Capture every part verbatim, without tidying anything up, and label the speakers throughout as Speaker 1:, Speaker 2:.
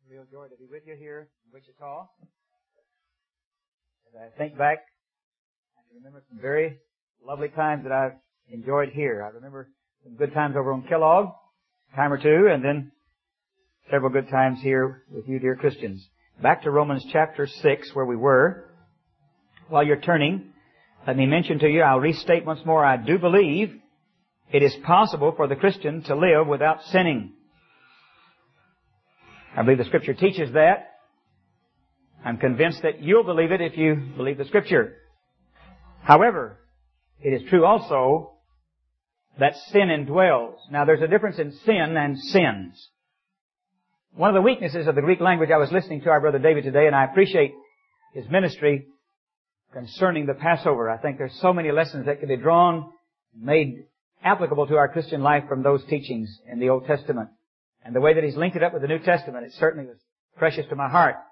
Speaker 1: real joy to be with you here in Wichita. As I think back, I can remember some very lovely times that I've enjoyed here. I remember some good times over on Kellogg, a time or two, and then several good times here with you, dear Christians. Back to Romans chapter six, where we were. While you're turning, let me mention to you, I'll restate once more, I do believe it is possible for the Christian to live without sinning. I believe the Scripture teaches that. I'm convinced that you'll believe it if you believe the Scripture. However, it is true also that sin indwells. Now, there's a difference in sin and sins. One of the weaknesses of the Greek language, I was listening to our brother David today, and I appreciate his ministry concerning the Passover. I think there's so many lessons that can be drawn, made applicable to our Christian life from those teachings in the Old Testament. And the way that he's linked it up with the New Testament, it certainly was precious to my heart.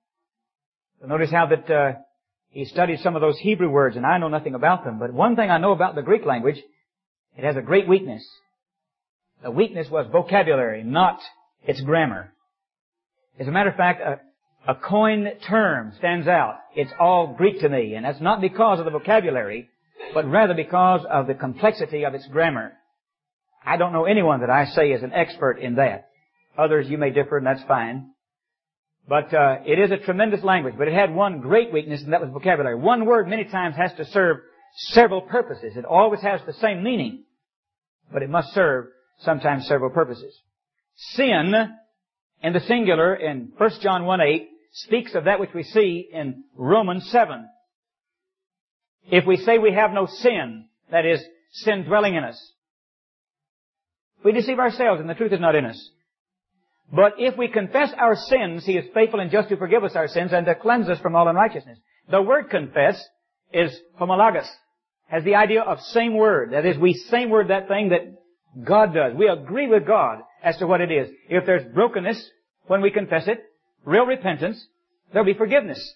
Speaker 1: So notice how that uh, he studied some of those Hebrew words, and I know nothing about them. But one thing I know about the Greek language, it has a great weakness. The weakness was vocabulary, not its grammar. As a matter of fact, a, a coined term stands out. It's all Greek to me, and that's not because of the vocabulary, but rather because of the complexity of its grammar. I don't know anyone that I say is an expert in that. Others, you may differ, and that's fine. But uh, it is a tremendous language. But it had one great weakness, and that was vocabulary. One word many times has to serve several purposes. It always has the same meaning, but it must serve sometimes several purposes. Sin, in the singular, in First John one eight, speaks of that which we see in Romans seven. If we say we have no sin, that is, sin dwelling in us, we deceive ourselves and the truth is not in us. But if we confess our sins, He is faithful and just to forgive us our sins and to cleanse us from all unrighteousness. The word confess is homologous, has the idea of same word. That is, we same word that thing that God does. We agree with God as to what it is. If there's brokenness when we confess it, real repentance, there'll be forgiveness.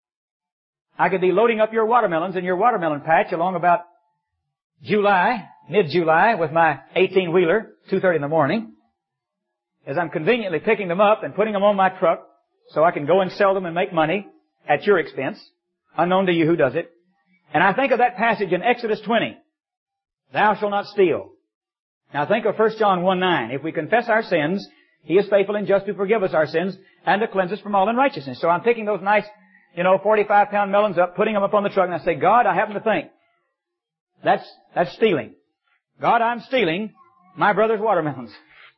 Speaker 1: I could be loading up your watermelons in your watermelon patch along about July, mid-July, with my eighteen-wheeler, two thirty in the morning, as I'm conveniently picking them up and putting them on my truck so I can go and sell them and make money at your expense, unknown to you who does it. And I think of that passage in Exodus twenty, thou shalt not steal. Now think of First John one nine. If we confess our sins, He is faithful and just to forgive us our sins and to cleanse us from all unrighteousness. So I'm picking those nice, you know, forty-five pound melons up, putting them up on the truck, and I say, God, I happen to think that's, that's stealing. God, I'm stealing my brother's watermelons.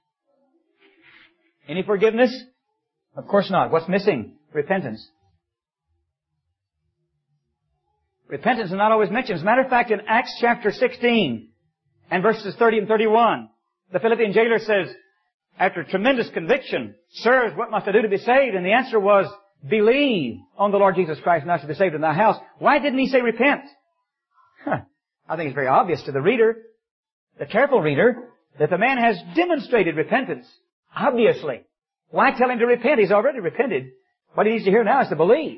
Speaker 1: Any forgiveness? Of course not. What's missing? Repentance. Repentance is not always mentioned. As a matter of fact, in Acts chapter sixteen and verses thirty and thirty-one, the Philippian jailer says, after tremendous conviction, sirs, what must I do to be saved? And the answer was, believe on the Lord Jesus Christ and thou shalt be saved in thy house. Why didn't he say repent? Huh. I think it's very obvious to the reader, the careful reader, that the man has demonstrated repentance. Obviously. Why tell him to repent? He's already repented. What he needs to hear now is to believe.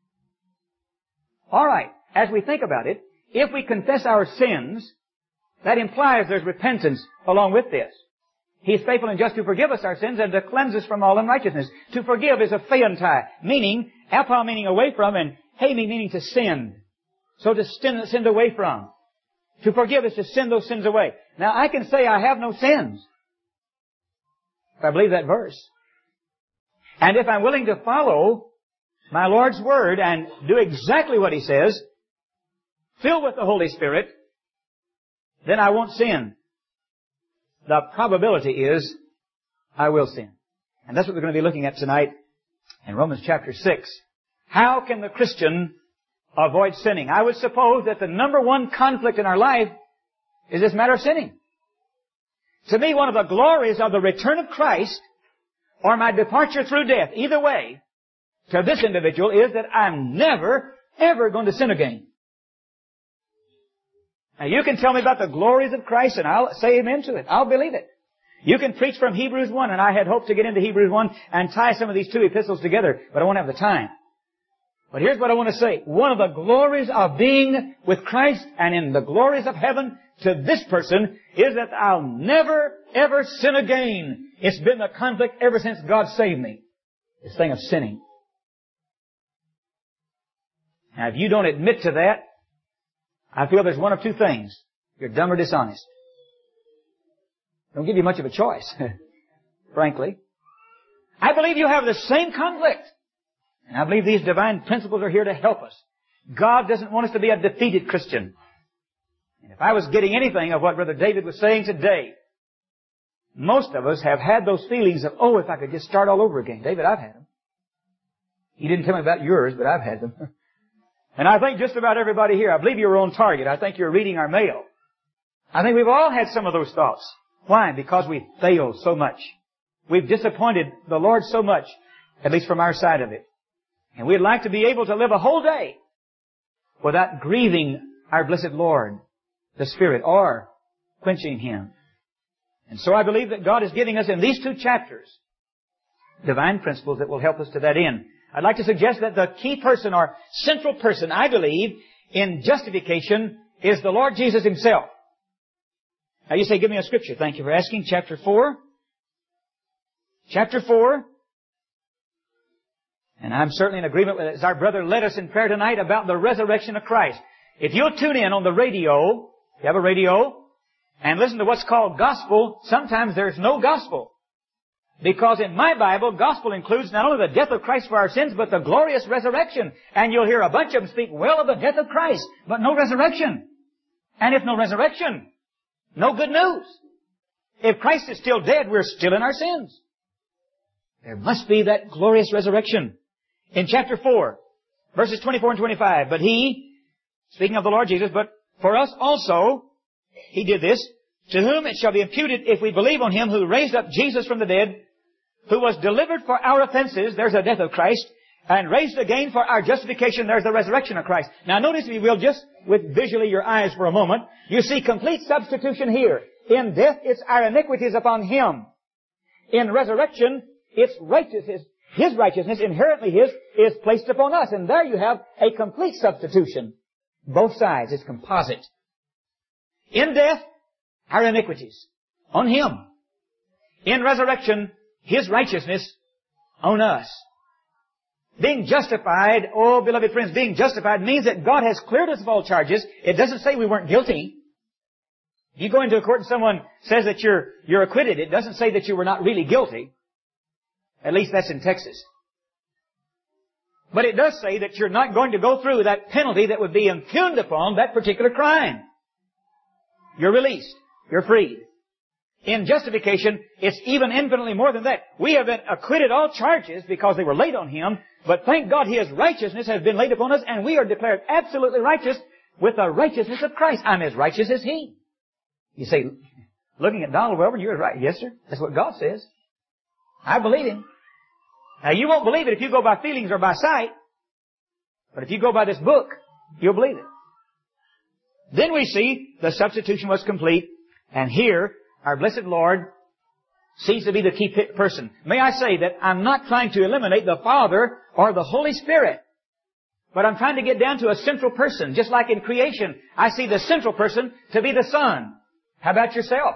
Speaker 1: All right. As we think about it, if we confess our sins, that implies there's repentance along with this. He is faithful and just to forgive us our sins and to cleanse us from all unrighteousness. To forgive is a phaeontai, meaning, apa meaning away from, and hemi meaning to send. So to send, send away from. To forgive is to send those sins away. Now I can say I have no sins, if I believe that verse. And if I'm willing to follow my Lord's Word and do exactly what He says, filled with the Holy Spirit, then I won't sin. The probability is I will sin. And that's what we're going to be looking at tonight in Romans chapter six. How can the Christian avoid sinning? I would suppose that the number one conflict in our life is this matter of sinning. To me, one of the glories of the return of Christ or my departure through death, either way, to this individual is that I'm never, ever going to sin again. Now you can tell me about the glories of Christ and I'll say amen to it. I'll believe it. You can preach from Hebrews one, and I had hoped to get into Hebrews one and tie some of these two epistles together, but I won't have the time. But here's what I want to say. One of the glories of being with Christ and in the glories of heaven to this person is that I'll never, ever sin again. It's been a conflict ever since God saved me. This thing of sinning. Now, if you don't admit to that, I feel there's one of two things. You're dumb or dishonest. Don't give you much of a choice, frankly. I believe you have the same conflict. And I believe these divine principles are here to help us. God doesn't want us to be a defeated Christian. And if I was getting anything of what Brother David was saying today, most of us have had those feelings of, oh, if I could just start all over again. David, I've had them. He didn't tell me about yours, but I've had them. And I think just about everybody here, I believe you're on target. I think you're reading our mail. I think we've all had some of those thoughts. Why? Because we failed so much. We've disappointed the Lord so much, at least from our side of it. And we'd like to be able to live a whole day without grieving our blessed Lord, the Spirit, or quenching Him. And so I believe that God is giving us in these two chapters divine principles that will help us to that end. I'd like to suggest that the key person or central person, I believe, in justification is the Lord Jesus Himself. Now you say, give me a scripture. Thank you for asking. Chapter four. Chapter four. And I'm certainly in agreement with it as our brother led us in prayer tonight about the resurrection of Christ. If you'll tune in on the radio, you have a radio, and listen to what's called gospel, sometimes there's no gospel. Because in my Bible, gospel includes not only the death of Christ for our sins, but the glorious resurrection. And you'll hear a bunch of them speak well of the death of Christ, but no resurrection. And if no resurrection, no good news. If Christ is still dead, we're still in our sins. There must be that glorious resurrection. In chapter four, verses twenty-four and twenty-five, but He, speaking of the Lord Jesus, but for us also, He did this, to whom it shall be imputed if we believe on Him who raised up Jesus from the dead, who was delivered for our offenses, there's the death of Christ, and raised again for our justification, there's the resurrection of Christ. Now notice, if you will, just with visually your eyes for a moment, you see complete substitution here. In death, it's our iniquities upon Him. In resurrection, it's righteousness, His righteousness, inherently His, is placed upon us. And there you have a complete substitution. Both sides, it's composite. In death, our iniquities on Him. In resurrection, His righteousness on us. Being justified, oh beloved friends, being justified means that God has cleared us of all charges. It doesn't say we weren't guilty. You go into a court and someone says that you're, you're acquitted. It doesn't say that you were not really guilty. At least that's in Texas. But it does say that you're not going to go through that penalty that would be impugned upon that particular crime. You're released. You're freed. In justification, it's even infinitely more than that. We have been acquitted all charges because they were laid on Him, but thank God His righteousness has been laid upon us, and we are declared absolutely righteous with the righteousness of Christ. I'm as righteous as He. You say, looking at Donald Welborn, you're right. Yes, sir. That's what God says. I believe Him. Now, you won't believe it if you go by feelings or by sight, but if you go by this book, you'll believe it. Then we see the substitution was complete, and here, our blessed Lord seems to be the key person. May I say that I'm not trying to eliminate the Father or the Holy Spirit, but I'm trying to get down to a central person. Just like in creation, I see the central person to be the Son. How about yourself?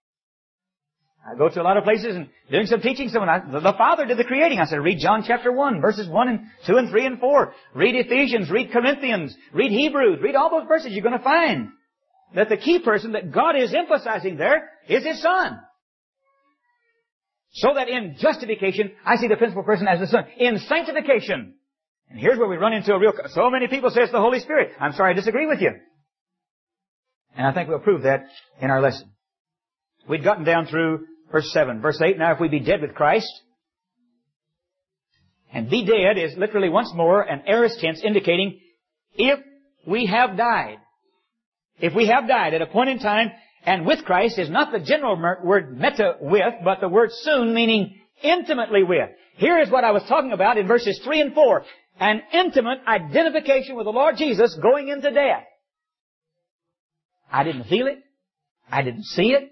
Speaker 1: I go to a lot of places and doing some teaching, someone, I, the Father did the creating. I said, read John chapter one, verses one and two and three and four. Read Ephesians, read Corinthians, read Hebrews, read all those verses. You're going to find that the key person that God is emphasizing there is His Son. So that in justification, I see the principal person as the Son. In sanctification, and here's where we run into a real, so many people say it's the Holy Spirit. I'm sorry, I disagree with you. And I think we'll prove that in our lesson. We'd gotten down through verse seven. Verse eight, now if we be dead with Christ, and be dead is literally once more an aorist tense indicating if we have died. If we have died at a point in time, and with Christ is not the general word meta with, but the word soon, meaning intimately with. Here is what I was talking about in verses three and four. An intimate identification with the Lord Jesus going into death. I didn't feel it. I didn't see it.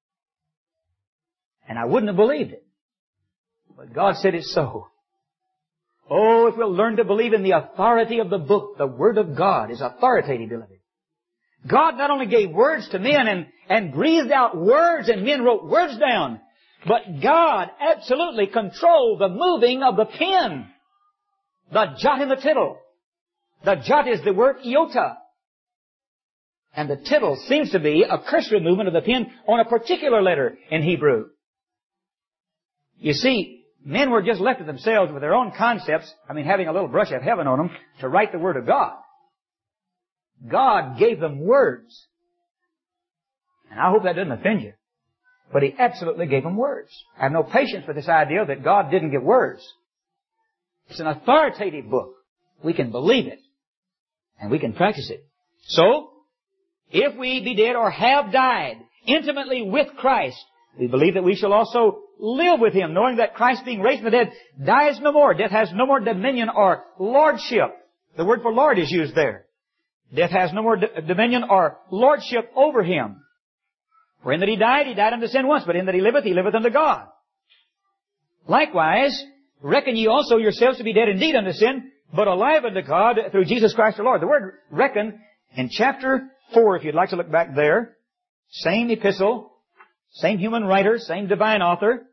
Speaker 1: And I wouldn't have believed it. But God said it's so. Oh, if we'll learn to believe in the authority of the book, the Word of God is authoritative, beloved. God not only gave words to men and, and breathed out words and men wrote words down, But God absolutely controlled the moving of the pen. The jot and the tittle. The jot is the word iota. And the tittle seems to be a cursory movement of the pen on a particular letter in Hebrew. You see, men were just left to themselves with their own concepts, I mean having a little brush of heaven on them, to write the Word of God. God gave them words. And I hope that doesn't offend you. But He absolutely gave them words. I have no patience with this idea that God didn't give words. It's an authoritative book. We can believe it. And we can practice it. So, if we be dead or have died intimately with Christ, we believe that we shall also live with Him, knowing that Christ being raised from the dead dies no more. Death has no more dominion or lordship. The word for Lord is used there. Death has no more d- dominion or lordship over Him. For in that He died, He died unto sin once, but in that He liveth, He liveth unto God. Likewise, reckon ye also yourselves to be dead indeed unto sin, but alive unto God through Jesus Christ our Lord. The word reckon in chapter four, if you'd like to look back there, same epistle, same human writer, same divine author.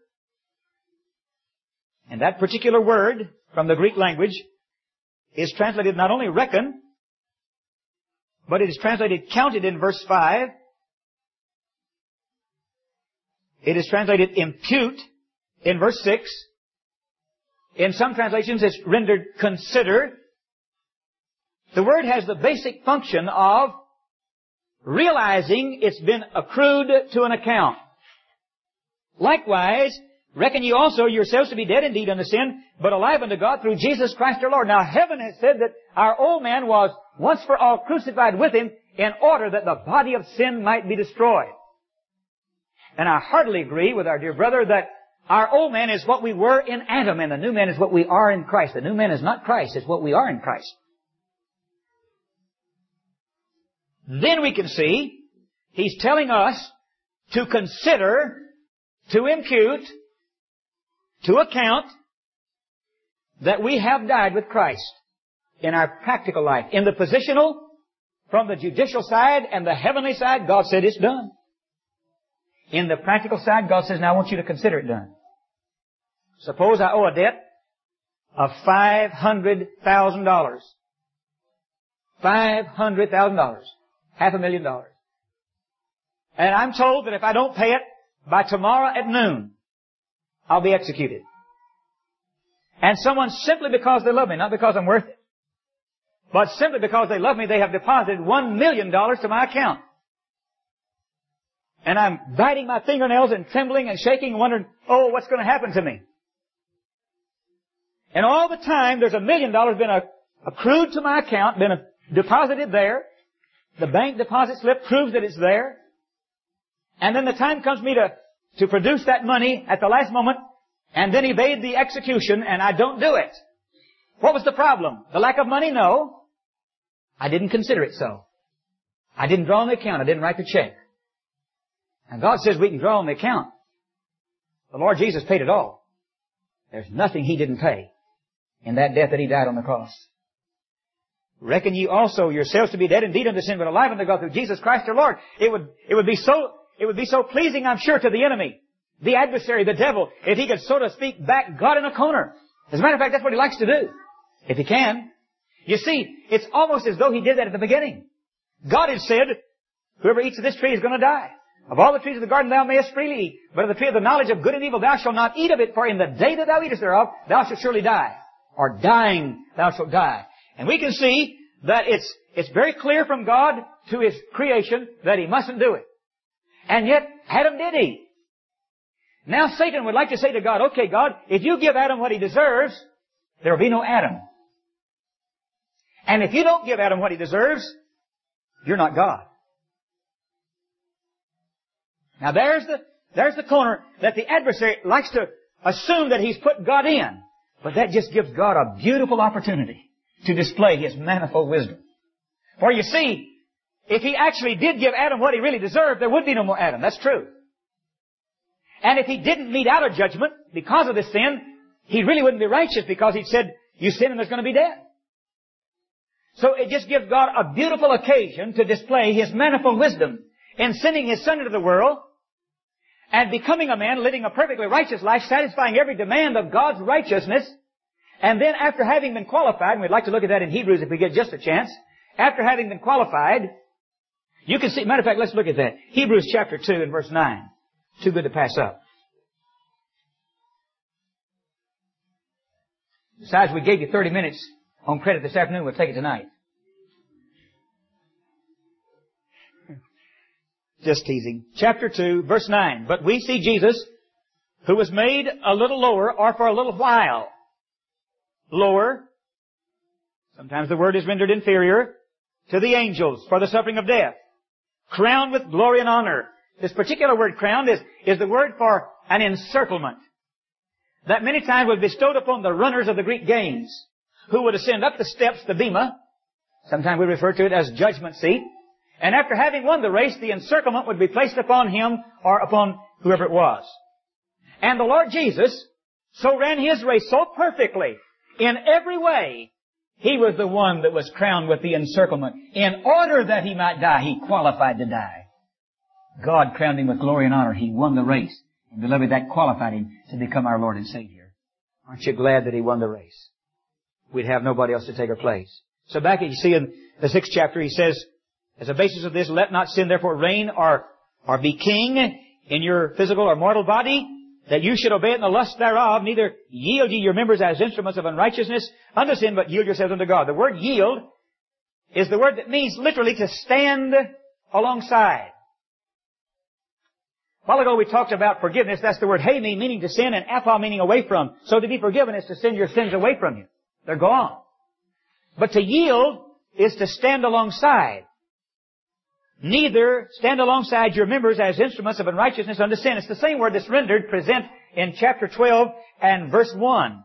Speaker 1: And that particular word from the Greek language is translated not only reckon, but it is translated counted in verse five. It is translated impute in verse six. In some translations it's rendered consider. The word has the basic function of realizing it's been accrued to an account. Likewise, reckon ye also yourselves to be dead indeed unto sin, but alive unto God through Jesus Christ our Lord. Now heaven has said that our old man was once for all crucified with Him in order that the body of sin might be destroyed. And I heartily agree with our dear brother that our old man is what we were in Adam, and the new man is what we are in Christ. The new man is not Christ, it's what we are in Christ. Then we can see He's telling us to consider, to impute, to account that we have died with Christ in our practical life. In the positional, from the judicial side and the heavenly side, God said it's done. In the practical side, God says, now I want you to consider it done. Suppose I owe a debt of five hundred thousand dollars. five hundred thousand dollars. Half a million dollars. And I'm told that if I don't pay it by tomorrow at noon, I'll be executed. And someone, simply because they love me, not because I'm worth it, but simply because they love me, they have deposited one million dollars to my account. And I'm biting my fingernails and trembling and shaking and wondering, oh, what's going to happen to me? And all the time, there's a million dollars been accrued to my account, been deposited there. The bank deposit slip proves that it's there. And then the time comes me to, to produce that money at the last moment, and then evade the execution, and I don't do it. What was the problem? The lack of money? No. I didn't consider it so. I didn't draw on the account. I didn't write the check. And God says we can draw on the account. The Lord Jesus paid it all. There's nothing He didn't pay in that death that He died on the cross. Reckon ye also yourselves to be dead indeed unto sin, but alive unto God through Jesus Christ our Lord. It would, it would be so, it would be so pleasing, I'm sure, to the enemy, the adversary, the devil, if he could, so to speak, back God in a corner. As a matter of fact, that's what he likes to do. If he can. You see, it's almost as though he did that at the beginning. God had said, whoever eats of this tree is going to die. Of all the trees of the garden thou mayest freely eat, but of the tree of the knowledge of good and evil thou shalt not eat of it, for in the day that thou eatest thereof, thou shalt surely die. Or dying, thou shalt die. And we can see that it's, it's very clear from God to His creation that He mustn't do it. And yet, Adam did eat. Now Satan would like to say to God, okay, God, if you give Adam what he deserves, there will be no Adam. And if you don't give Adam what he deserves, you're not God. Now there's the, there's the corner that the adversary likes to assume that he's put God in. But that just gives God a beautiful opportunity to display His manifold wisdom. For you see, if He actually did give Adam what he really deserved, there would be no more Adam. That's true. And if He didn't mete out a judgment because of this sin, He really wouldn't be righteous, because He'd said, you sin and there's going to be death. So it just gives God a beautiful occasion to display His manifold wisdom in sending His Son into the world and becoming a man, living a perfectly righteous life, satisfying every demand of God's righteousness, and then after having been qualified, and we'd like to look at that in Hebrews if we get just a chance, after having been qualified, you can see, matter of fact, let's look at that. Hebrews chapter two and verse nine. Too good to pass up. Besides, we gave you thirty minutes on credit this afternoon. We'll take it tonight. Just teasing. Chapter two, verse nine. But we see Jesus, who was made a little lower, or for a little while lower. Sometimes the word is rendered inferior to the angels for the suffering of death, crowned with glory and honor. This particular word crowned is, is the word for an encirclement that many times was bestowed upon the runners of the Greek games, who would ascend up the steps, the bema. Sometimes we refer to it as judgment seat. And after having won the race, the encirclement would be placed upon him or upon whoever it was. And the Lord Jesus so ran His race so perfectly in every way. He was the one that was crowned with the encirclement. In order that He might die, He qualified to die. God crowned Him with glory and honor. He won the race. And beloved, that qualified Him to become our Lord and Savior. Aren't you glad that He won the race? We'd have nobody else to take our place. So back, you see in the sixth chapter, he says, as a basis of this, let not sin therefore reign or, or be king in your physical or mortal body, that you should obey it in the lust thereof, neither yield ye your members as instruments of unrighteousness unto sin, but yield yourselves unto God. The word yield is the word that means literally to stand alongside. A while ago we talked about forgiveness. That's the word hemi, meaning to sin, and apha, meaning away from. So to be forgiven is to send your sins away from you. They're gone. But to yield is to stand alongside. Neither stand alongside your members as instruments of unrighteousness unto sin. It's the same word that's rendered present in chapter twelve and verse one.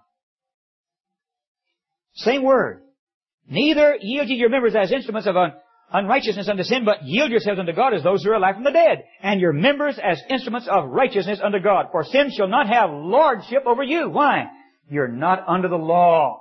Speaker 1: Same word. Neither yield ye your members as instruments of un- unrighteousness unto sin, but yield yourselves unto God as those who are alive from the dead, and your members as instruments of righteousness unto God. For sin shall not have lordship over you. Why? You're not under the law.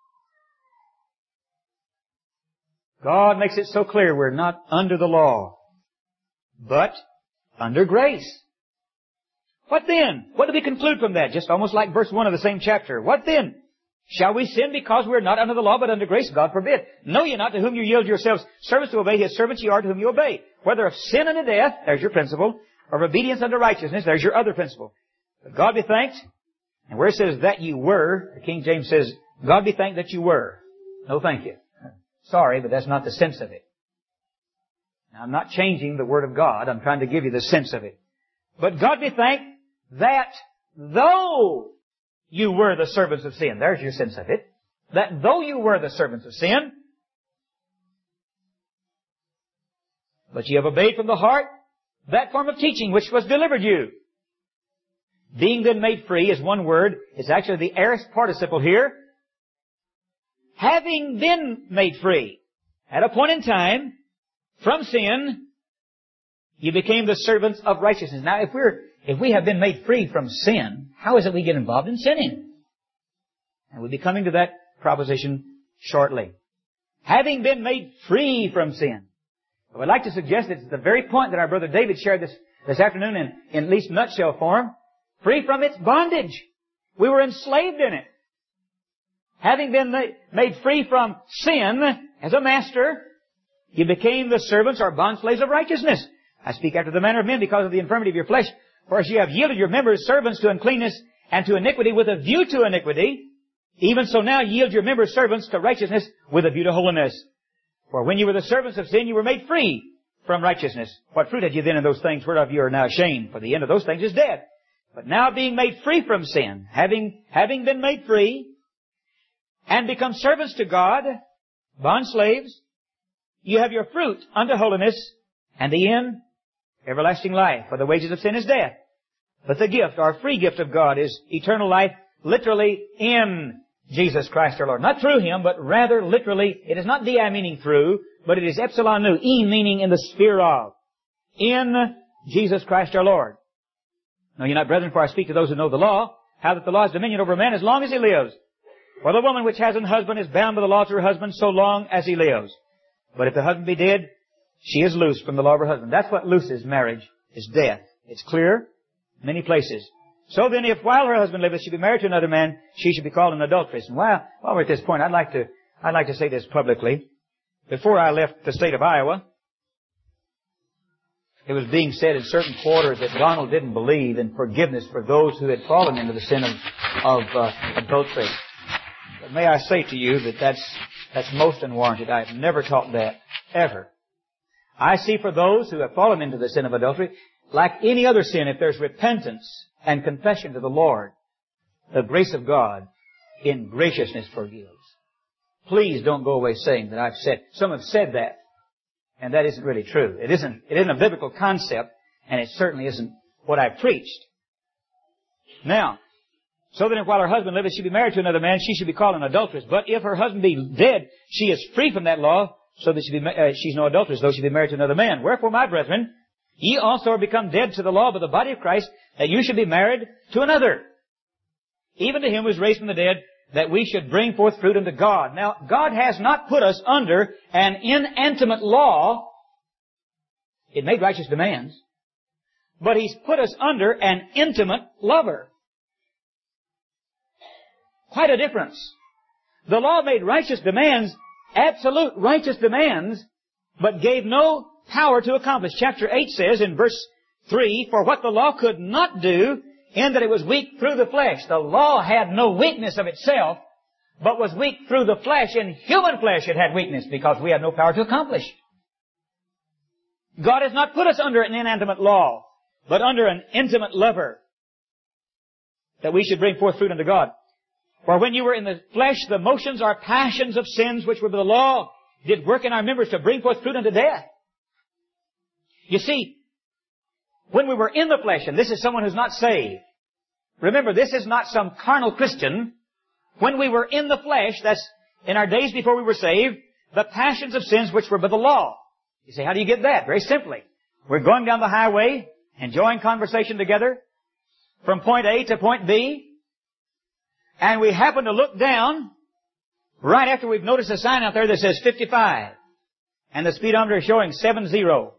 Speaker 1: God makes it so clear we're not under the law, but under grace. What then? What do we conclude from that? Just almost like verse one of the same chapter. What then? Shall we sin because we are not under the law, but under grace? God forbid. Know ye not to whom you yield yourselves servants to obey His servants ye are to whom you obey. Whether of sin unto death, there's your principle, or of obedience unto righteousness, there's your other principle. But God be thanked. And where it says that you were, the King James says, God be thanked that you were. No thank you. Sorry, but that's not the sense of it. Now, I'm not changing the Word of God. I'm trying to give you the sense of it. But God be thanked that though you were the servants of sin, there's your sense of it, that though you were the servants of sin, but ye have obeyed from the heart that form of teaching which was delivered you. Being then made free is one word. It's actually the aorist participle here. Having been made free at a point in time from sin, you became the servants of righteousness. Now, if we're, if we have been made free from sin, how is it we get involved in sinning? And we'll be coming to that proposition shortly. Having been made free from sin. I would like to suggest that it's the very point that our brother David shared this, this afternoon in, in at least nutshell form. Free from its bondage. We were enslaved in it. Having been made free from sin as a master, you became the servants or bondslaves of righteousness. I speak after the manner of men because of the infirmity of your flesh. For as you have yielded your members servants to uncleanness and to iniquity with a view to iniquity, even so now yield your members servants to righteousness with a view to holiness. For when you were the servants of sin, you were made free from righteousness. What fruit had you then in those things whereof you are now ashamed? For the end of those things is death. But now being made free from sin, having, having been made free, and become servants to God, bondslaves, you have your fruit unto holiness, and the end, everlasting life. For the wages of sin is death. But the gift, our free gift of God, is eternal life, literally in Jesus Christ our Lord. Not through Him, but rather literally, it is not di meaning through, but it is epsilon nu, e meaning in the sphere of, in Jesus Christ our Lord. Know ye not, brethren, for I speak to those who know the law, how that the law has dominion over a man as long as he lives. For the woman which has an husband is bound by the law to her husband so long as he lives. But if the husband be dead, she is loosed from the law of her husband. That's what looses marriage, is death. It's clear. Many places. So then, if while her husband liveth she be married to another man, she should be called an adulteress. And while, while we're at this point, I'd like to, I'd like to say this publicly. Before I left the state of Iowa, it was being said in certain quarters that Donald didn't believe in forgiveness for those who had fallen into the sin of, of uh, adultery. But may I say to you that that's, that's most unwarranted. I have never taught that, ever. I see for those who have fallen into the sin of adultery, like any other sin, if there's repentance and confession to the Lord, the grace of God in graciousness forgives. Please don't go away saying that I've said, some have said that, and that isn't really true. It isn't, it isn't a biblical concept, and it certainly isn't what I preached. Now, so that if while her husband liveth she be married to another man, she should be called an adulteress. But if her husband be dead, she is free from that law, so that she be, uh, she's no adulteress, though she be married to another man. Wherefore, my brethren, ye also are become dead to the law by the body of Christ, that you should be married to another, even to him who was raised from the dead, that we should bring forth fruit unto God. Now, God has not put us under an inanimate law. It made righteous demands. But He's put us under an intimate lover. Quite a difference. The law made righteous demands, absolute righteous demands, but gave no power to accomplish. Chapter eight says in verse three, for what the law could not do, in that it was weak through the flesh. The law had no weakness of itself, but was weak through the flesh. In human flesh it had weakness because we had no power to accomplish. God has not put us under an inanimate law, but under an intimate lover, that we should bring forth fruit unto God. For when you were in the flesh, the motions or passions of sins which were by the law did work in our members to bring forth fruit unto death. You see, when we were in the flesh, and this is someone who's not saved. Remember, this is not some carnal Christian. When we were in the flesh, that's in our days before we were saved, the passions of sins which were by the law. You say, how do you get that? Very simply. We're going down the highway, enjoying conversation together, from point A to point B, and we happen to look down right after we've noticed a sign out there that says fifty-five, and the speedometer is showing seven zero.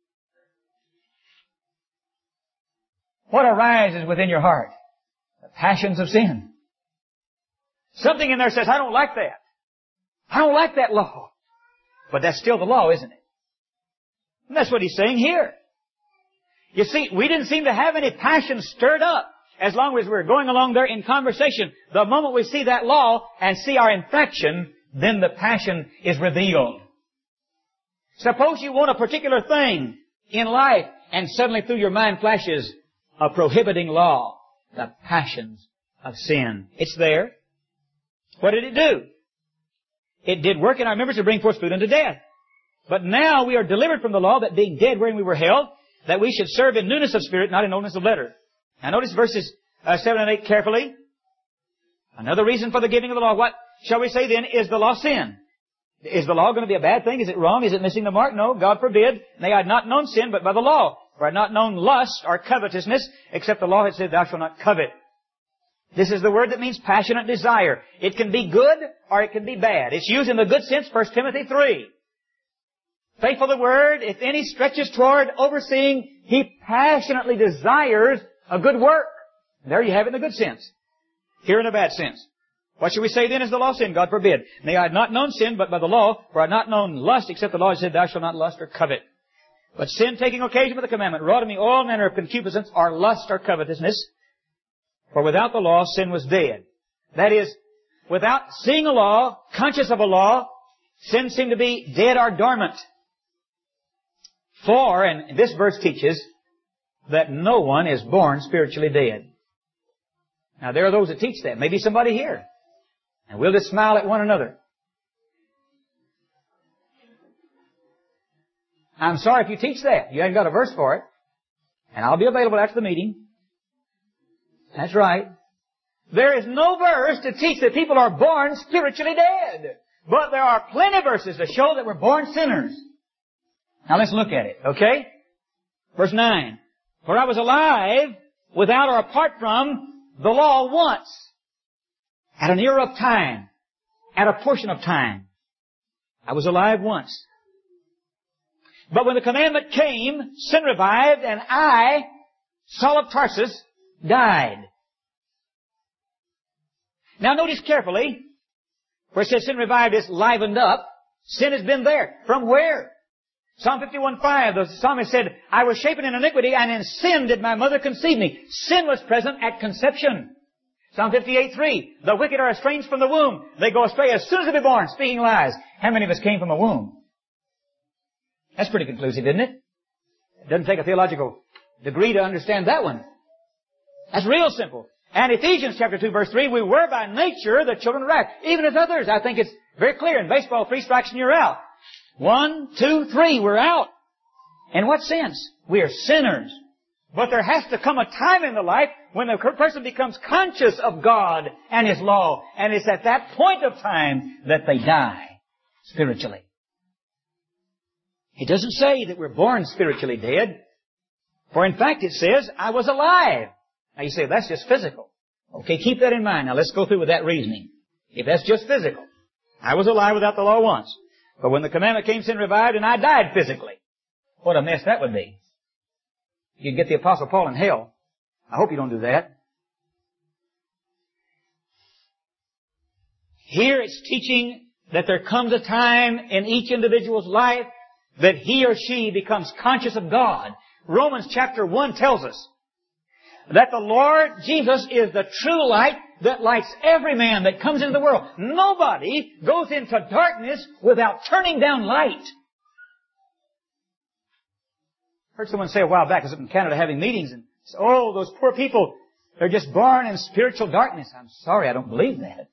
Speaker 1: What arises within your heart? The passions of sin. Something in there says, I don't like that. I don't like that law. But that's still the law, isn't it? And that's what he's saying here. You see, we didn't seem to have any passion stirred up as long as we were going along there in conversation. The moment we see that law and see our infraction, then the passion is revealed. Suppose you want a particular thing in life, and suddenly through your mind flashes a prohibiting law, the passions of sin. It's there. What did it do? It did work in our members to bring forth fruit unto death. But now we are delivered from the law, that being dead wherein we were held, that we should serve in newness of spirit, not in oldness of letter. Now notice verses uh, seven and eight carefully. Another reason for the giving of the law. What shall we say then? Is the law sin? Is the law going to be a bad thing? Is it wrong? Is it missing the mark? No, God forbid. They had not known sin, but by the law. For I had not known lust or covetousness, except the law had said, thou shalt not covet. This is the word that means passionate desire. It can be good or it can be bad. It's used in the good sense, First Timothy three. Faithful the word, if any stretches toward overseeing, he passionately desires a good work. There you have it in the good sense. Here in the bad sense. What shall we say then is the law sin? God forbid. Nay, I had not known sin, but by the law, for I had not known lust, except the law had said, thou shalt not lust or covet. But sin, taking occasion with the commandment, wrought in me all manner of concupiscence, or lust, or covetousness. For without the law, sin was dead. That is, without seeing a law, conscious of a law, sin seemed to be dead or dormant. For, and this verse teaches, that no one is born spiritually dead. Now, there are those that teach that. Maybe somebody here. And we'll just smile at one another. I'm sorry if you teach that. You haven't got a verse for it. And I'll be available after the meeting. That's right. There is no verse to teach that people are born spiritually dead. But there are plenty of verses to show that we're born sinners. Now let's look at it, okay? Verse nine. For I was alive without or apart from the law once. At an era of time. At a portion of time. I was alive once. But when the commandment came, sin revived, and I Saul of Tarsus, died. Now notice carefully, where it says sin revived is livened up. Sin has been there. From where? Psalm fifty-one five, the psalmist said, I was shapen in iniquity, and in sin did my mother conceive me. Sin was present at conception. Psalm fifty-eight three, the wicked are estranged from the womb. They go astray as soon as they be born, speaking lies. How many of us came from a womb? That's pretty conclusive, isn't it? It doesn't take a theological degree to understand that one. That's real simple. And Ephesians chapter two verse three, we were by nature the children of wrath. Even as others, I think it's very clear. In baseball, three strikes and you're out. One, two, three, we're out. In what sense? We are sinners. But there has to come a time in the life when the person becomes conscious of God and His law. And it's at that point of time that they die spiritually. It doesn't say that we're born spiritually dead. For in fact it says, I was alive. Now you say, that's just physical. Okay, keep that in mind. Now let's go through with that reasoning. If that's just physical, I was alive without the law once. But when the commandment came, sin revived, and I died physically. What a mess that would be. You'd get the Apostle Paul in hell. I hope you don't do that. Here it's teaching that there comes a time in each individual's life that he or she becomes conscious of God. Romans chapter one tells us that the Lord Jesus is the true light that lights every man that comes into the world. Nobody goes into darkness without turning down light. I heard someone say a while back, I was up in Canada having meetings, and said, oh, those poor people, they're just born in spiritual darkness. I'm sorry, I don't believe that.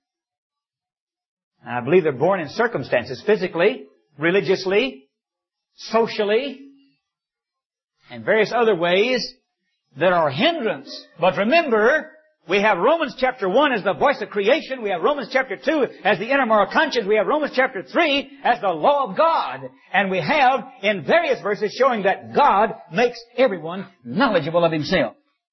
Speaker 1: I believe they're born in circumstances, physically, religiously, socially, and various other ways that are a hindrance. But remember, we have Romans chapter one as the voice of creation. We have Romans chapter two as the inner moral conscience. We have Romans chapter three as the law of God. And we have in various verses showing that God makes everyone knowledgeable of Himself.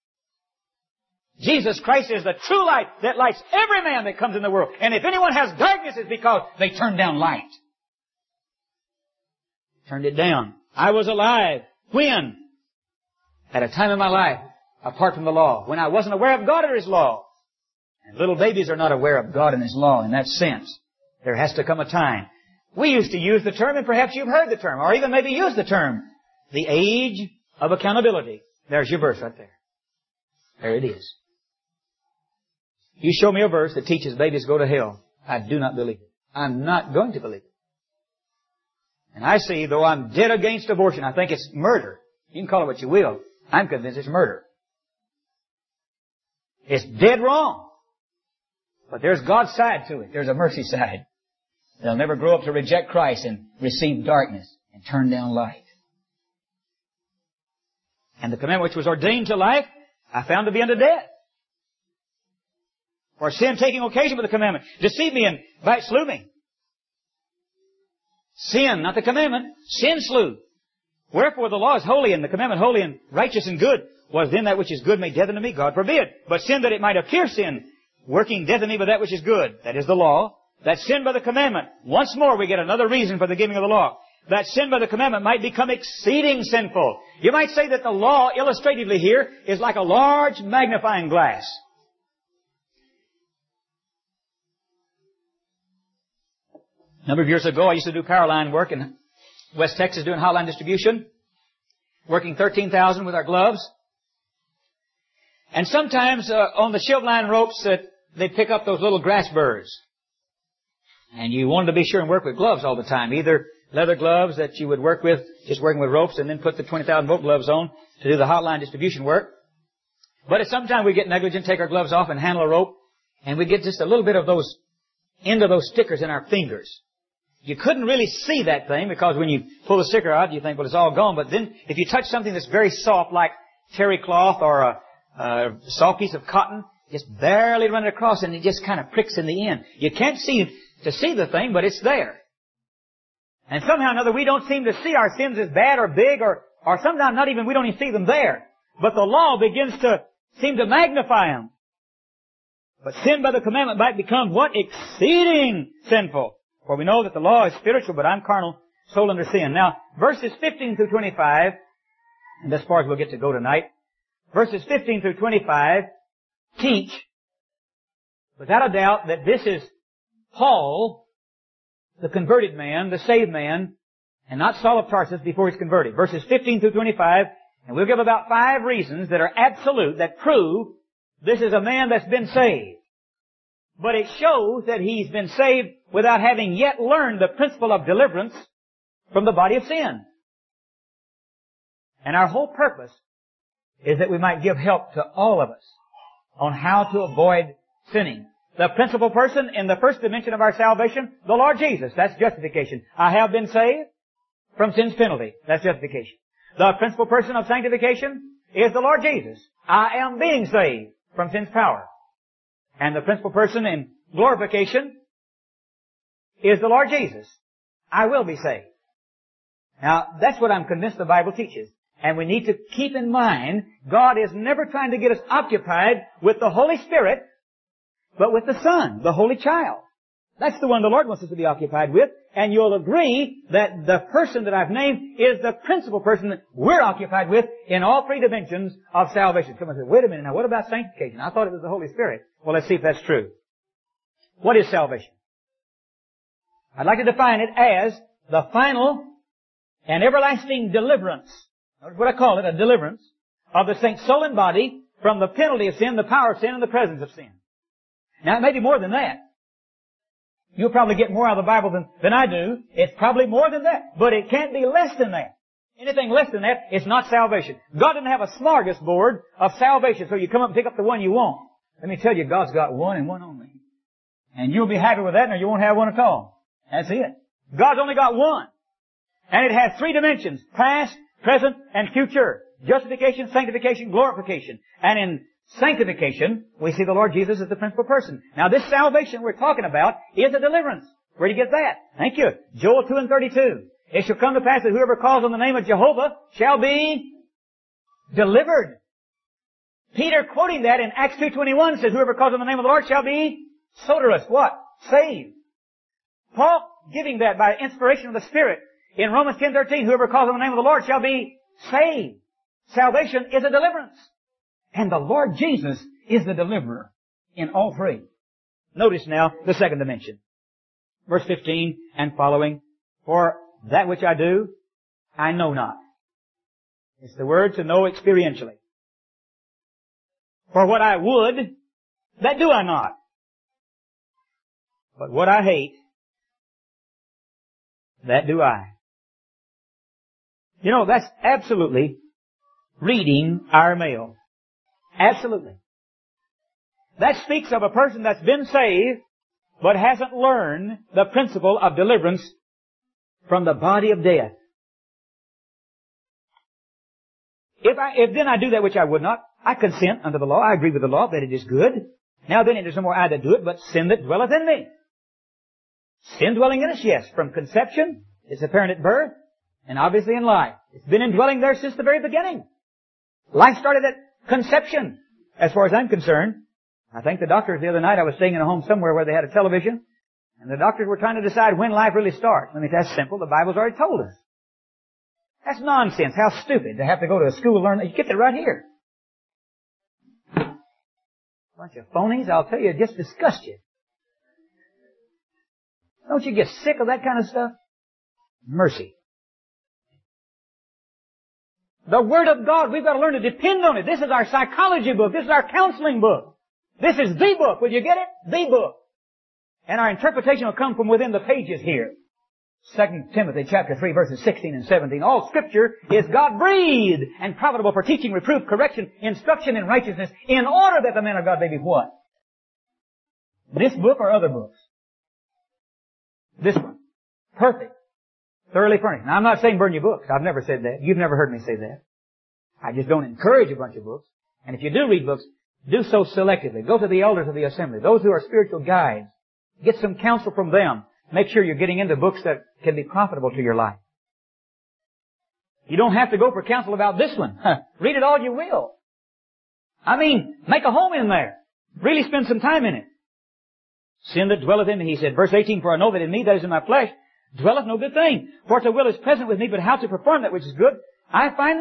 Speaker 1: Jesus Christ is the true light that lights every man that comes in the world. And if anyone has darkness, it's because they turned down light. Turned it down. I was alive. When? At a time in my life, apart from the law, when I wasn't aware of God or His law. And little babies are not aware of God and His law in that sense. There has to come a time. We used to use the term, and perhaps you've heard the term, or even maybe used the term, the age of accountability. There's your verse right there. There it is. You show me a verse that teaches babies go to hell. I do not believe it. I'm not going to believe it. And I see, though I'm dead against abortion, I think it's murder. You can call it what you will. I'm convinced it's murder. It's dead wrong. But there's God's side to it. There's a mercy side. They'll never grow up to reject Christ and receive darkness and turn down light. And the commandment which was ordained to life, I found to be unto death. For sin taking occasion with the commandment deceived me and by it slew me. Sin, not the commandment. Sin slew. Wherefore the law is holy, and the commandment holy and righteous and good. Was then that which is good made death unto me? God forbid. But sin that it might appear sin, working death in me by that which is good. That is the law. That sin by the commandment. Once more we get another reason for the giving of the law. That sin by the commandment might become exceeding sinful. You might say that the law, illustratively here, is like a large magnifying glass. A number of years ago, I used to do power line work in West Texas doing hotline distribution, working thirteen thousand with our gloves. And sometimes uh, on the shield line ropes, uh, they'd pick up those little grass burrs. And you wanted to be sure and work with gloves all the time, either leather gloves that you would work with, just working with ropes, and then put the twenty thousand volt gloves on to do the hotline distribution work. But at some time we get negligent, take our gloves off and handle a rope, and we get just a little bit of those, end of those stickers in our fingers. You couldn't really see that thing because when you pull the sticker out, you think, well, it's all gone. But then if you touch something that's very soft, like terry cloth or a, a soft piece of cotton, just barely run it across and it just kind of pricks in the end. You can't see to see the thing, but it's there. And somehow or another, we don't seem to see our sins as bad or big, or, or sometimes not even, we don't even see them there. But the law begins to seem to magnify them. But sin by the commandment might become what? Exceeding sinful. For we know that the law is spiritual, but I'm carnal, sold under sin. Now, verses fifteen through twenty-five, and as far as we'll get to go tonight, verses fifteen through twenty-five teach, without a doubt, that this is Paul, the converted man, the saved man, and not Saul of Tarsus before he's converted. Verses fifteen through twenty-five, and we'll give about five reasons that are absolute, that prove this is a man that's been saved. But it shows that he's been saved without having yet learned the principle of deliverance from the body of sin. And our whole purpose is that we might give help to all of us on how to avoid sinning. The principal person in the first dimension of our salvation, the Lord Jesus. That's justification. I have been saved from sin's penalty. That's justification. The principal person of sanctification is the Lord Jesus. I am being saved from sin's power. And the principal person in glorification is the Lord Jesus. I will be saved. Now, that's what I'm convinced the Bible teaches. And we need to keep in mind, God is never trying to get us occupied with the Holy Spirit, but with the Son, the Holy Child. That's the one the Lord wants us to be occupied with. And you'll agree that the person that I've named is the principal person that we're occupied with in all three dimensions of salvation. Someone says, wait a minute, now what about sanctification? I thought it was the Holy Spirit. Well, let's see if that's true. What is salvation? I'd like to define it as the final and everlasting deliverance. Notice what I call it, a deliverance of the saint's soul and body from the penalty of sin, the power of sin, and the presence of sin. Now, it may be more than that. You'll probably get more out of the Bible than, than I do. It's probably more than that. But it can't be less than that. Anything less than that is not salvation. God didn't have a smorgasbord of salvation, so you come up and pick up the one you want. Let me tell you, God's got one and one only. And you'll be happy with that, or you won't have one at all. That's it. God's only got one. And it has three dimensions: past, present, and future. Justification, sanctification, glorification. And in sanctification, we see the Lord Jesus as the principal person. Now, this salvation we're talking about is a deliverance. Where do you get that? Thank you. Joel two and thirty-two. It shall come to pass that whoever calls on the name of Jehovah shall be delivered. Peter, quoting that in Acts two twenty-one, says, whoever calls on the name of the Lord shall be soterus. What? Saved. Paul, giving that by inspiration of the Spirit, in Romans ten thirteen, whoever calls on the name of the Lord shall be saved. Salvation is a deliverance. And the Lord Jesus is the deliverer in all three. Notice now the second dimension. Verse fifteen and following. For that which I do, I know not. It's the word to know experientially. For what I would, that do I not. But what I hate, that do I. You know, that's absolutely reading our mail. Absolutely. That speaks of a person that's been saved, but hasn't learned the principle of deliverance from the body of death. If I, if then I do that which I would not, I consent unto the law. I agree with the law that it is good. Now then it is no more I that do it, but sin that dwelleth in me. Sin dwelling in us, yes. From conception, it's apparent at birth, and obviously in life. It's been indwelling there since the very beginning. Life started at conception, as far as I'm concerned. I think the doctors the other night, I was staying in a home somewhere where they had a television, and the doctors were trying to decide when life really starts. I mean, that's simple. The Bible's already told us. That's nonsense. How stupid to have to go to a school and learn that. You get it right here. Bunch of phonies, I'll tell you, it just disgusts you. Don't you get sick of that kind of stuff? Mercy. The Word of God, we've got to learn to depend on it. This is our psychology book. This is our counseling book. This is the book. Will you get it? The book. And our interpretation will come from within the pages here. Second Timothy chapter three verses sixteen and seventeen. All Scripture is God-breathed and profitable for teaching, reproof, correction, instruction in righteousness, in order that the man of God may be what? This book or other books? This one. Perfect. Thoroughly furnished. Now, I'm not saying burn your books. I've never said that. You've never heard me say that. I just don't encourage a bunch of books. And if you do read books, do so selectively. Go to the elders of the assembly, those who are spiritual guides. Get some counsel from them. Make sure you're getting into books that can be profitable to your life. You don't have to go for counsel about this one. Read it all you will. I mean, make a home in there. Really spend some time in it. Sin that dwelleth in me, he said. Verse eighteen, for I know that in me, that is in my flesh, dwelleth no good thing. For to will is present with me, but how to perform that which is good, I find not.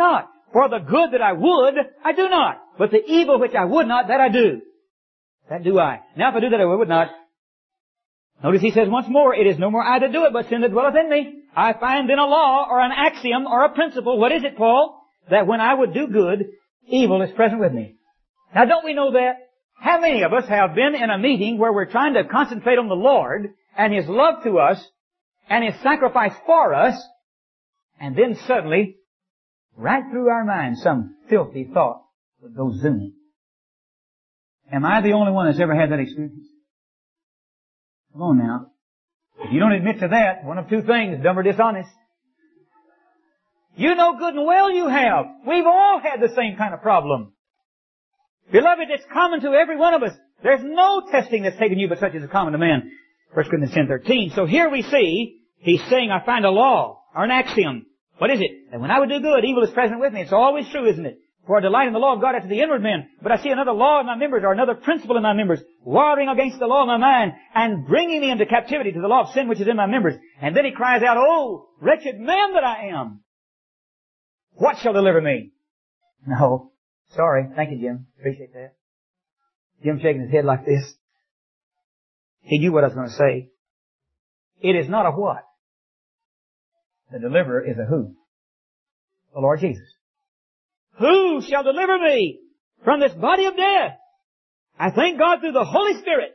Speaker 1: For the good that I would, I do not. But the evil which I would not, that I do. That do I. Now if I do that I would not. Notice he says once more, it is no more I that do it, but sin that dwelleth in me. I find then a law, or an axiom, or a principle. What is it, Paul? That when I would do good, evil is present with me. Now don't we know that? How many of us have been in a meeting where we're trying to concentrate on the Lord, and His love to us, and His sacrifice for us, and then suddenly, right through our minds, some filthy thought would go zooming. Am I the only one that's ever had that experience? Come on now. If you don't admit to that, one of two things, dumb or dishonest. You know good and well you have. We've all had the same kind of problem. Beloved, it's common to every one of us. There's no testing that's taken you but such as is common to man. First Corinthians ten thirteen. So here we see, he's saying, I find a law, or an axiom. What is it? And when I would do good, evil is present with me. It's always true, isn't it? For I delight in the law of God after the inward man. But I see another law in my members, or another principle in my members, warring against the law of my mind, and bringing me into captivity to the law of sin which is in my members. And then he cries out, Oh, wretched man that I am! What shall deliver me? No. Sorry. Thank you, Jim. Appreciate that. Jim shaking his head like this. He knew what I was going to say. It is not a what. The deliverer is a who. The Lord Jesus. Who shall deliver me from this body of death? I thank God through the Holy Spirit.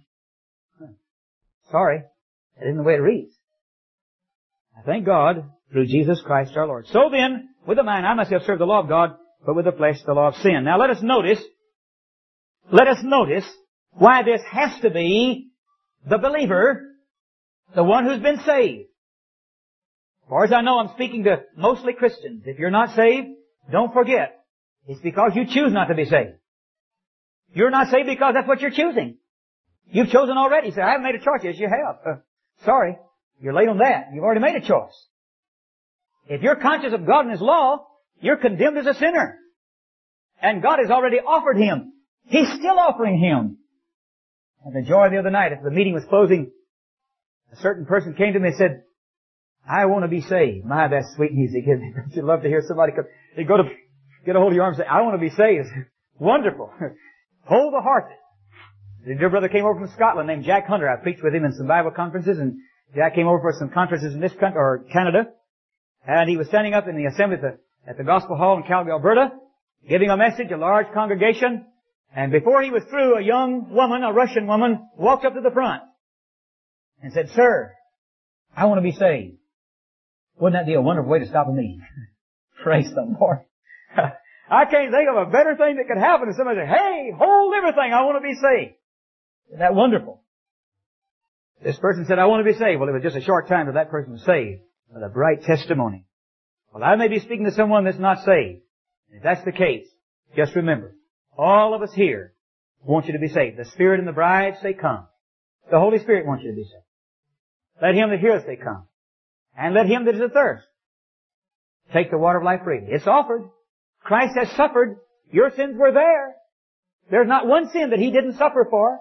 Speaker 1: Sorry. That isn't the way it reads. I thank God through Jesus Christ our Lord. So then, with the mind I myself serve the law of God, but with the flesh the law of sin. Now let us notice, let us notice why this has to be the believer, the one who's been saved. As far as I know, I'm speaking to mostly Christians. If you're not saved, don't forget, it's because you choose not to be saved. You're not saved because that's what you're choosing. You've chosen already. You say, I haven't made a choice. Yes, you have. Uh, sorry. You're late on that. You've already made a choice. If you're conscious of God and His law, you're condemned as a sinner. And God has already offered Him. He's still offering Him. And the joy the other night, as the meeting was closing, a certain person came to me and said, I want to be saved. My, that's sweet music, isn't it? Don't you love to hear somebody come, they go to get a hold of your arm and say, I want to be saved. Wonderful. Hold the heart. The dear brother came over from Scotland named Jack Hunter. I preached with him in some Bible conferences, and Jack came over for some conferences in this country, or Canada. And he was standing up in the assembly at the, at the Gospel Hall in Calgary, Alberta, giving a message, a large congregation. And before he was through, a young woman, a Russian woman, walked up to the front and said, Sir, I want to be saved. Wouldn't that be a wonderful way to stop a meeting? Praise the Lord. I can't think of a better thing that could happen if somebody said, hey, hold everything, I want to be saved. Isn't that wonderful? This person said, I want to be saved. Well, it was just a short time till that person was saved. With a bright testimony. Well, I may be speaking to someone that's not saved. If that's the case, just remember, all of us here want you to be saved. The Spirit and the bride say, come. The Holy Spirit wants you to be saved. Let him that heareth say, come. And let him that is athirst take the water of life freely. It's offered. Christ has suffered. Your sins were there. There's not one sin that He didn't suffer for.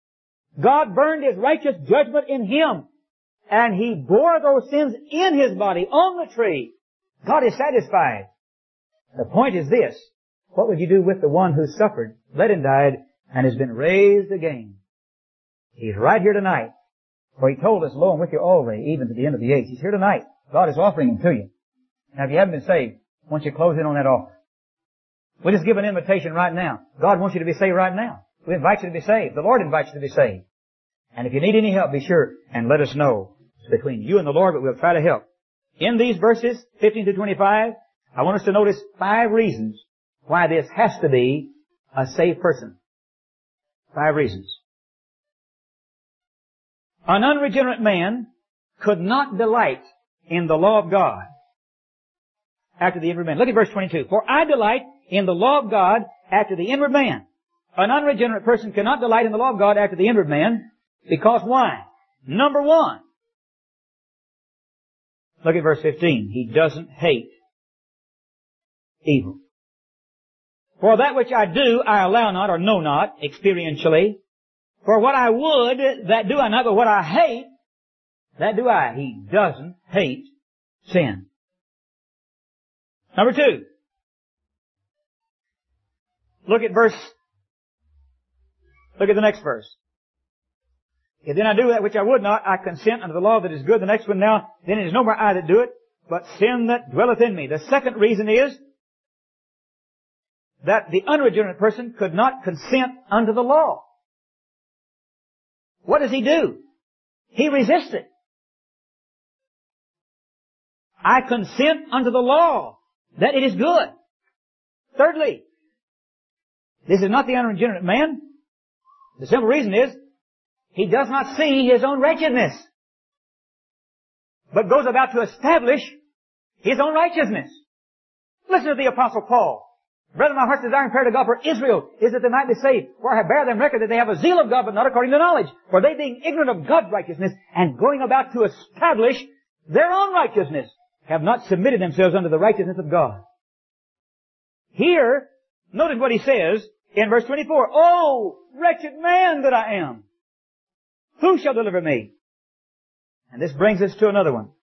Speaker 1: God burned His righteous judgment in Him. And He bore those sins in His body on the tree. God is satisfied. The point is this. What would you do with the one who suffered, bled and died, and has been raised again? He's right here tonight. For He told us, Lo, I'm with you always, even to the end of the age. He's here tonight. God is offering Him to you. Now, if you haven't been saved, why don't you close in on that offer? We'll just give an invitation right now. God wants you to be saved right now. We invite you to be saved. The Lord invites you to be saved. And if you need any help, be sure and let us know. It's between you and the Lord, but we'll try to help. In these verses, fifteen to twenty-five, I want us to notice five reasons why this has to be a saved person. Five reasons. An unregenerate man could not delight in the law of God after the inward man. Look at verse twenty-two. For I delight in the law of God after the inward man. An unregenerate person cannot delight in the law of God after the inward man because why? Number one. Look at verse fifteen. He doesn't hate evil. For that which I do, I allow not or know not experientially. For what I would, that do I not, but what I hate, that do I. He doesn't hate sin. Number two. Look at verse, look at the next verse. If then I do that which I would not, I consent unto the law that is good. The next one now, then it is no more I that do it, but sin that dwelleth in me. The second reason is that the unregenerate person could not consent unto the law. What does he do? He resists it. I consent unto the law that it is good. Thirdly, this is not the unregenerate man. The simple reason is he does not see his own wretchedness, but goes about to establish his own righteousness. Listen to the Apostle Paul. Brethren, my heart's desire and prayer to God for Israel is that they might be saved. For I bear them record that they have a zeal of God, but not according to knowledge. For they being ignorant of God's righteousness and going about to establish their own righteousness, have not submitted themselves unto the righteousness of God. Here, notice what he says in verse twenty-four. Oh, wretched man that I am! Who shall deliver me? And this brings us to another one.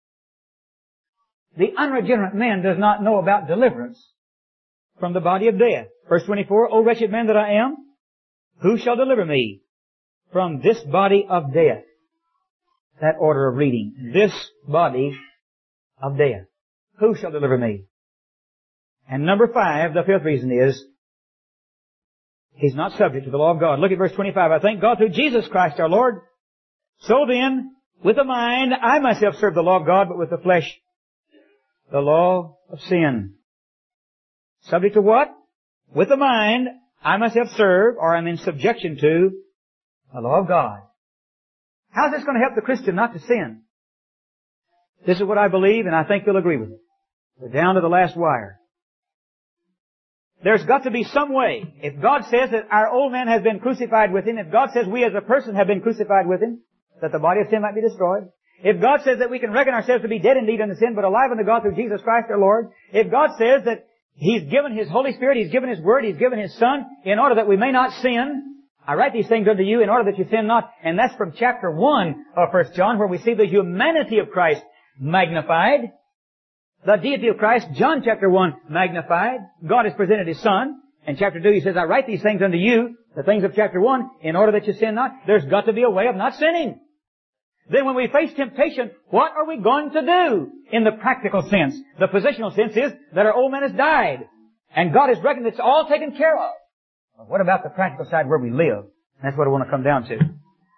Speaker 1: The unregenerate man does not know about deliverance from the body of death. Verse twenty-four, O wretched man that I am, who shall deliver me from this body of death? That order of reading. This body of death. Who shall deliver me? And number five, the fifth reason is, he's not subject to the law of God. Look at verse twenty-five. I thank God through Jesus Christ our Lord. So then, with the mind, I myself serve the law of God, but with the flesh, the law of sin. Subject to what? With the mind, I myself serve, or I'm in subjection to, the law of God. How's this going to help the Christian not to sin? This is what I believe, and I think you'll agree with it. We're down to the last wire. There's got to be some way. If God says that our old man has been crucified with Him, if God says we as a person have been crucified with Him, that the body of sin might be destroyed, if God says that we can reckon ourselves to be dead indeed unto sin, but alive unto God through Jesus Christ our Lord, if God says that He's given His Holy Spirit, He's given His Word, He's given His Son, in order that we may not sin, I write these things unto you in order that you sin not. And that's from chapter one of First John, where we see the humanity of Christ magnified. The deity of Christ, John chapter one, magnified. God has presented His Son. In chapter two He says, I write these things unto you, the things of chapter one, in order that you sin not. There's got to be a way of not sinning. Then when we face temptation, what are we going to do? In the practical sense. The positional sense is that our old man has died. And God has reckoned it's all taken care of. Well, what about the practical side where we live? That's what I want to come down to.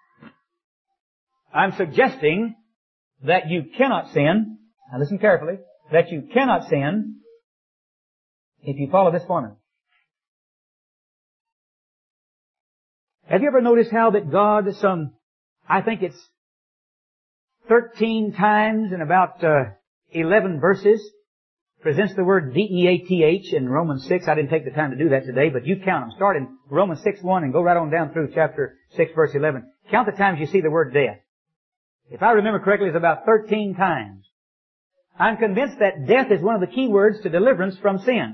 Speaker 1: I'm suggesting that you cannot sin. Now listen carefully. That you cannot sin if you follow this formula. Have you ever noticed how that God, some, I think it's thirteen times in about uh, eleven verses, presents the word D E A T H in Romans six. I didn't take the time to do that today, but you count them. Start in Romans six one and go right on down through chapter six, verse eleven. Count the times you see the word death. If I remember correctly, it's about thirteen times. I'm convinced that death is one of the key words to deliverance from sin.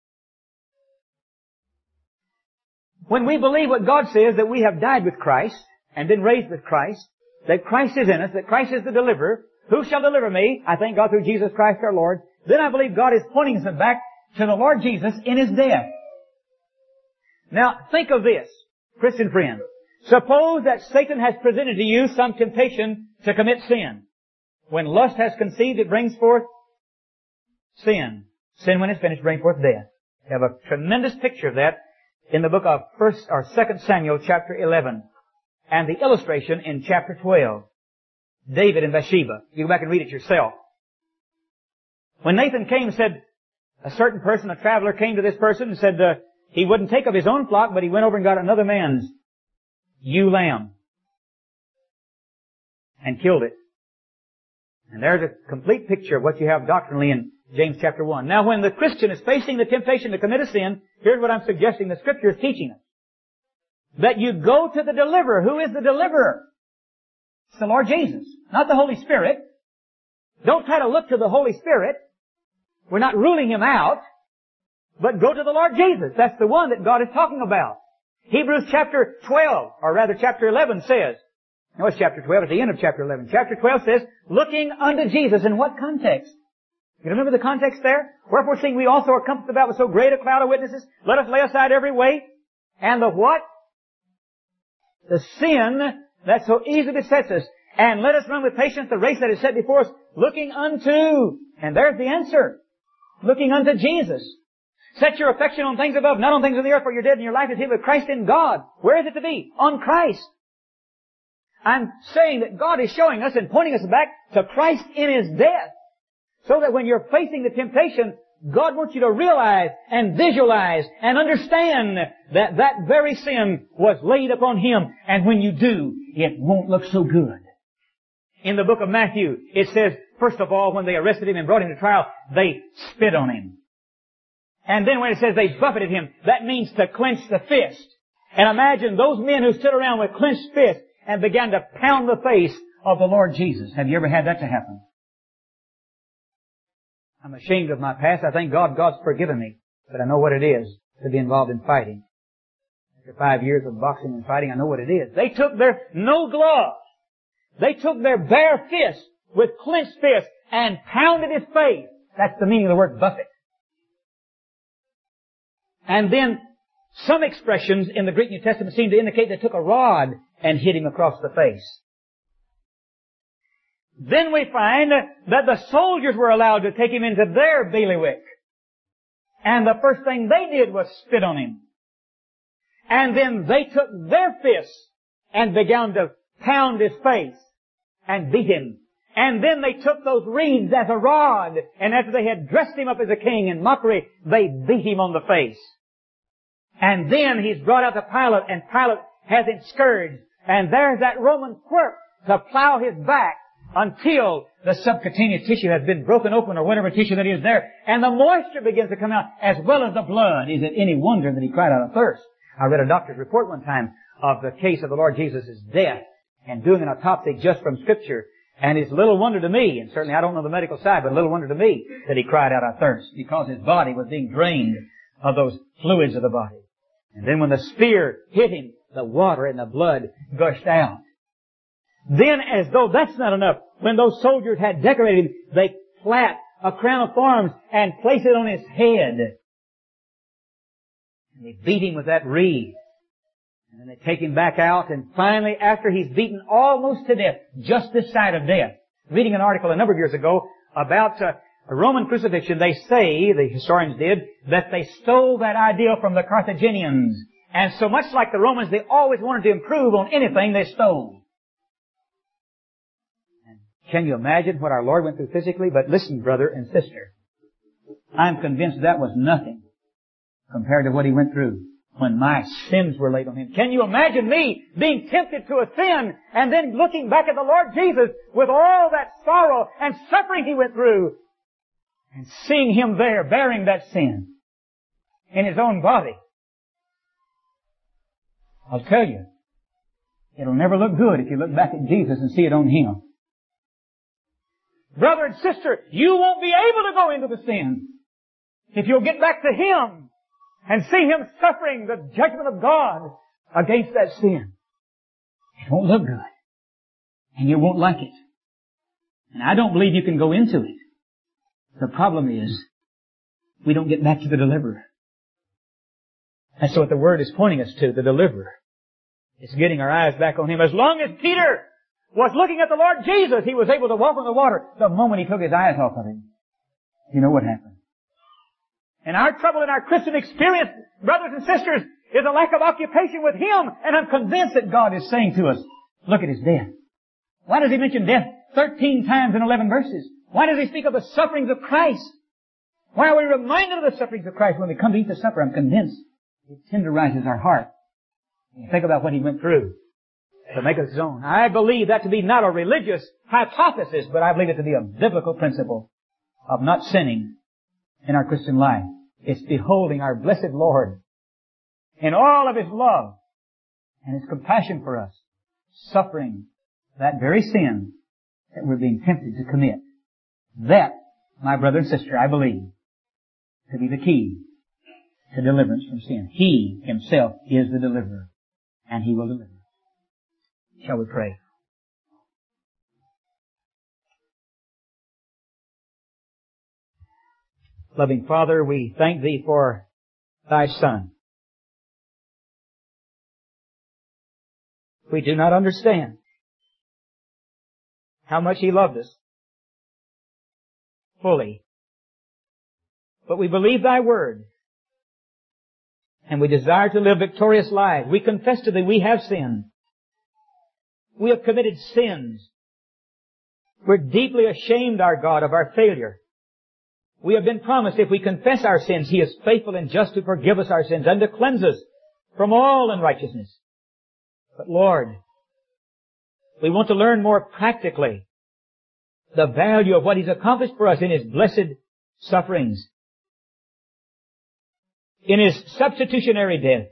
Speaker 1: When we believe what God says, that we have died with Christ and been raised with Christ, that Christ is in us, that Christ is the deliverer, who shall deliver me? I thank God through Jesus Christ our Lord. Then I believe God is pointing us back to the Lord Jesus in His death. Now, think of this, Christian friend. Suppose that Satan has presented to you some temptation to commit sin. When lust has conceived, it brings forth sin. Sin, when it's finished, brings forth death. You have a tremendous picture of that in the book of First or Second Samuel, chapter eleven, and the illustration in chapter twelve. David and Bathsheba. You go back and read it yourself. When Nathan came and said, a certain person, a traveler, came to this person and said uh, he wouldn't take of his own flock, but he went over and got another man's ewe lamb and killed it. And there's a complete picture of what you have doctrinally in James chapter one. Now, when the Christian is facing the temptation to commit a sin, here's what I'm suggesting the Scripture is teaching us. That you go to the deliverer. Who is the deliverer? It's the Lord Jesus, not the Holy Spirit. Don't try to look to the Holy Spirit. We're not ruling Him out. But go to the Lord Jesus. That's the one that God is talking about. Hebrews chapter twelve, or rather chapter eleven says, no, it's chapter twelve, at the end of chapter eleven. Chapter twelve says, looking unto Jesus. In what context? You remember the context there? Wherefore seeing we also are compassed about with so great a cloud of witnesses, let us lay aside every weight, and the what? The sin that so easily besets us, and let us run with patience the race that is set before us, looking unto, and there's the answer, looking unto Jesus. Set your affection on things above, not on things of the earth, for you're dead and your life is hid with Christ in God. Where is it to be? On Christ. I'm saying that God is showing us and pointing us back to Christ in His death. So that when you're facing the temptation, God wants you to realize and visualize and understand that that very sin was laid upon Him. And when you do, it won't look so good. In the book of Matthew, it says, first of all, when they arrested Him and brought Him to trial, they spit on Him. And then when it says they buffeted Him, that means to clench the fist. And imagine those men who stood around with clenched fists and began to pound the face of the Lord Jesus. Have you ever had that to happen? I'm ashamed of my past. I thank God God's forgiven me. But I know what it is to be involved in fighting. After five years of boxing and fighting, I know what it is. They took their no gloves. They took their bare fist with clenched fist and pounded His face. That's the meaning of the word buffet. And then some expressions in the Greek New Testament seem to indicate they took a rod and hit Him across the face. Then we find that the soldiers were allowed to take Him into their bailiwick. And the first thing they did was spit on Him. And then they took their fists and began to pound His face and beat Him. And then they took those reeds as a rod, and after they had dressed Him up as a king in mockery, they beat Him on the face. And then He's brought out to Pilate, and Pilate has Him scourged. And there's that Roman quirt to plow His back until the subcutaneous tissue has been broken open, or whatever tissue that is there, and the moisture begins to come out as well as the blood. Is it any wonder that He cried out of thirst? I read a doctor's report one time of the case of the Lord Jesus' death and doing an autopsy just from Scripture. And it's little wonder to me, and certainly I don't know the medical side, but little wonder to me that He cried out of thirst, because His body was being drained of those fluids of the body. And then when the spear hit Him, the water and the blood gushed out. Then, as though that's not enough, when those soldiers had decorated Him, they clapped a crown of thorns and placed it on His head. And they beat Him with that reed. And then they take Him back out, and finally, after He's beaten almost to death, just this side of death. Reading an article a number of years ago about uh, a Roman crucifixion, they say, the historians did, that they stole that idea from the Carthaginians. And so much like the Romans, they always wanted to improve on anything they stole. And can you imagine what our Lord went through physically? But listen, brother and sister, I'm convinced that was nothing compared to what He went through when my sins were laid on Him. Can you imagine me being tempted to a sin and then looking back at the Lord Jesus with all that sorrow and suffering He went through and seeing Him there bearing that sin in His own body? I'll tell you, it'll never look good if you look back at Jesus and see it on Him. Brother and sister, you won't be able to go into the sin if you'll get back to Him and see Him suffering the judgment of God against that sin. It won't look good. And you won't like it. And I don't believe you can go into it. The problem is, we don't get back to the deliverer. That's what the Word is pointing us to, the deliverer. It's getting our eyes back on Him. As long as Peter was looking at the Lord Jesus, he was able to walk on the water. The moment he took his eyes off of Him, you know what happened? And our trouble in our Christian experience, brothers and sisters, is a lack of occupation with Him. And I'm convinced that God is saying to us, look at His death. Why does He mention death thirteen times in eleven verses? Why does He speak of the sufferings of Christ? Why are we reminded of the sufferings of Christ when we come to eat the supper? I'm convinced it tenderizes our heart. And think about what He went through to make us His own. I believe that to be not a religious hypothesis, but I believe it to be a biblical principle of not sinning in our Christian life. It's beholding our blessed Lord in all of His love and His compassion for us, suffering that very sin that we're being tempted to commit. That, my brother and sister, I believe to be the key to deliverance from sin. He Himself is the deliverer, and He will deliver. Shall we pray? Loving Father, we thank Thee for Thy Son. We do not understand how much He loved us fully. But we believe Thy Word, and we desire to live victorious lives. We confess to Thee we have sinned. We have committed sins. We're deeply ashamed, our God, of our failure. We have been promised if we confess our sins, He is faithful and just to forgive us our sins and to cleanse us from all unrighteousness. But Lord, we want to learn more practically the value of what He's accomplished for us in His blessed sufferings, in His substitutionary death.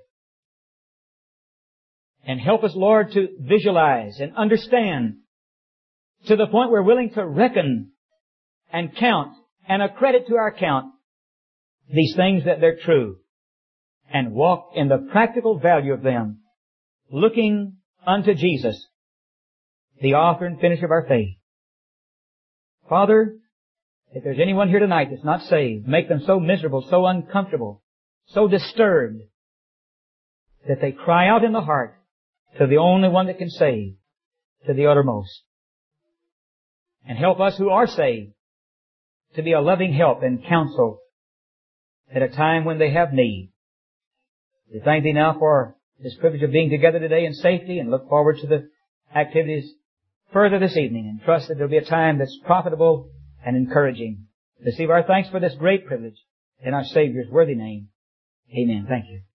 Speaker 1: And help us, Lord, to visualize and understand to the point we're willing to reckon and count and accredit to our account these things that they're true and walk in the practical value of them, looking unto Jesus, the author and finisher of our faith. Father, if there's anyone here tonight that's not saved, make them so miserable, so uncomfortable, so disturbed that they cry out in the heart to the only one that can save, to the uttermost. And help us who are saved to be a loving help and counsel at a time when they have need. We thank Thee now for this privilege of being together today in safety and look forward to the activities further this evening and trust that there will be a time that's profitable and encouraging. Receive our thanks for this great privilege in our Savior's worthy name. Amen. Thank you.